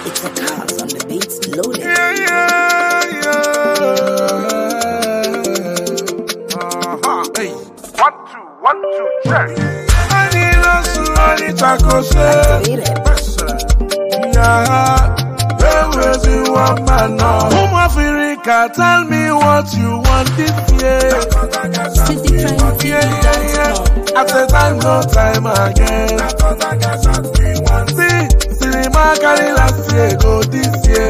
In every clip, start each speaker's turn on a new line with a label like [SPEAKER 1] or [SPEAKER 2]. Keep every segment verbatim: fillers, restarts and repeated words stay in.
[SPEAKER 1] It's a cause on the beats loaded.
[SPEAKER 2] Yeah, yeah, yeah. Uh-huh. Hey. One, two, one, two, check. I need us to run it, I go say. Yeah. Where is you want man now? Home Africa, tell me what you want this year.
[SPEAKER 1] City twenty,
[SPEAKER 2] yeah, yeah, yeah. At the time, no time again. See, cinema carry last year, go this year.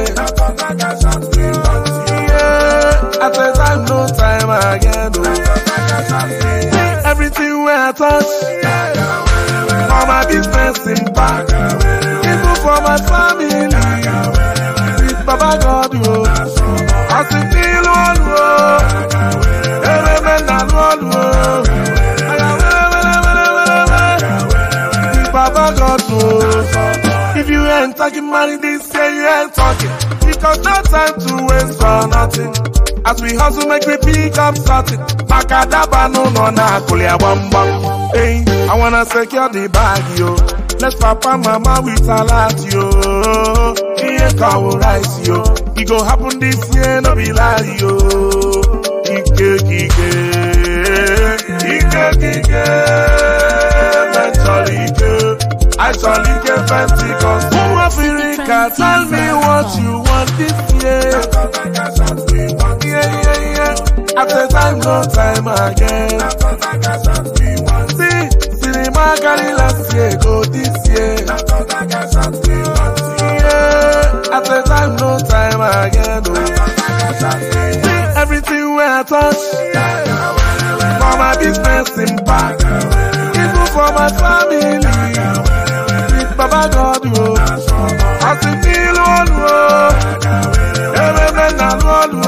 [SPEAKER 2] Yeah, at the time, no time again. See, everything where I touch, all my business impact, even for my family. Baba God, yo, I see feel one, yo, every man and one, yo. Baba God, yo. If you ain't talking money this year, you ain't talking. Because no time to waste for nothing. As we hustle, make we pick up something. Makadaba no no na kulia bam bam. Hey, I wanna secure the bag, yo. Let's papa mama with a lot, yo. Here cow rice, yo. It go happen this year, no be lie, yo. Ike, ike, ike, ike. Mentally, ike. I shall ike Pentecost. Home Africa, tell me what you want this year. Yeah, yeah, yeah. At the time, no time again. See, cinema carry last year, go this year. Yeah, at the time, no time again. Oh. See, everything where I touch, for my business impact, even for my family. With Baba God, oh. I see feel one, oh. Every man and one, oh.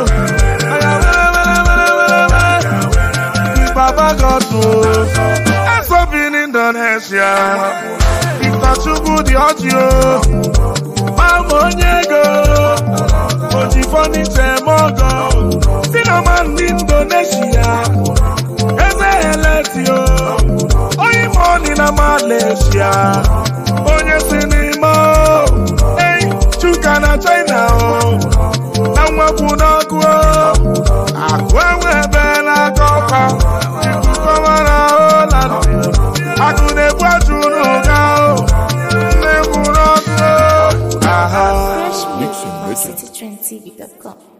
[SPEAKER 2] With Baba God, oh. That's up in Indonesia. It's not too good, the audio. Mamonyego, Oji Furniture Mogo, Cinnamon Indonesia, Eze Eletio, Oyi Money na Malaysia, Onye Cinema, hey, Chuka na China, Namwa Punaku, Akwewe Bela Koka, Ikukawa na Holland, Akune Kwachunu Gao, Nebunaku.
[SPEAKER 1] Fresh Mix City Trend T V dot com.